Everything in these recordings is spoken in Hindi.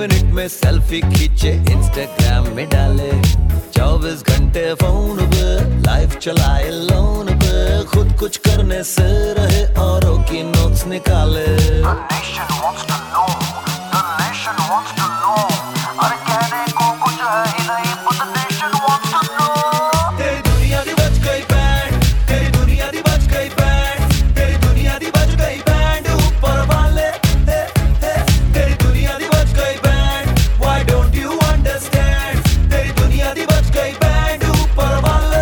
मिनट में सेल्फी खींचे इंस्टाग्राम में डाले, 24 घंटे फोन पे लाइफ चलाए लोन पे, खुद कुछ करने से रहे औरों की नोट्स निकाले। The nation wants to know, the nation wants to know, अरे कहने को कुछ है ही नहीं, but the nation wants to know। तेरी दुनिया दी बज गई बैंड, तेरी दुनिया दी बज गई बैंड, तेरी दुनिया दी बज गई बैंड ऊपर वाले, तेरी दुनिया दी बज गई band, why don't you understand? तेरी दुनिया दी बज गई बैंड ऊपर वाले।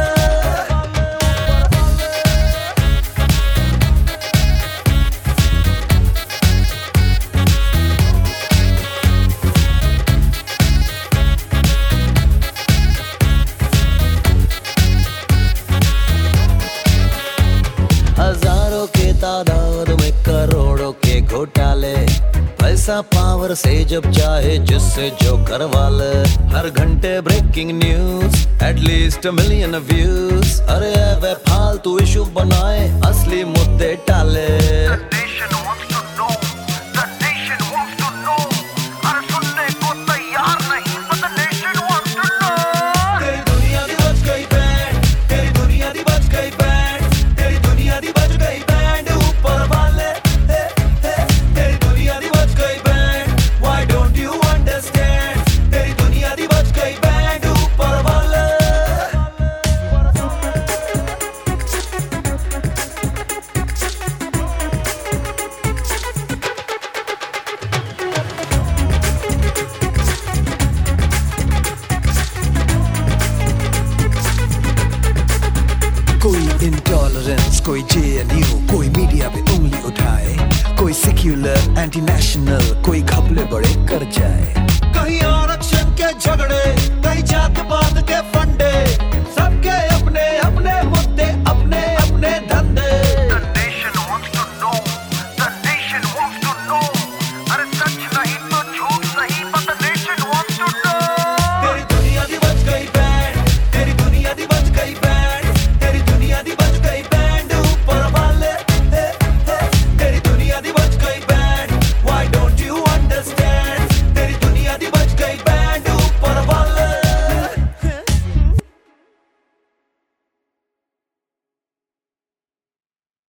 हजारों के तादाद में करोड़ों के घोटाले, पैसा पावर से जब चाहे जिससे जो करवा ले, हर घंटे breaking news, at least million views, अरे वे फालतू इशू बनाए असली मुद्दे टाले। The nation wants to know, the nation wants to know, अरे सुनने को तैयार नहीं, but the nation wants to know। तेरी दुनिया दी बज गई बैंड, तेरी दुनिया दी बज गई बैंड, तेरी दुनिया दी बज गई बैंड ऊपर वाले, तेरी दुनिया दी बज गई band, why don't you understand? तेरी दुनिया दी बज गई बैंड ऊपर वाले। कोई इंटॉलरेंस, कोई जेएनयू, कोई मीडिया पे उंगली उठाए, कोई सेक्युलर एंटी नेशनल, कोई घपले बड़े कर जाए, कहीं आरक्षण के झगड़े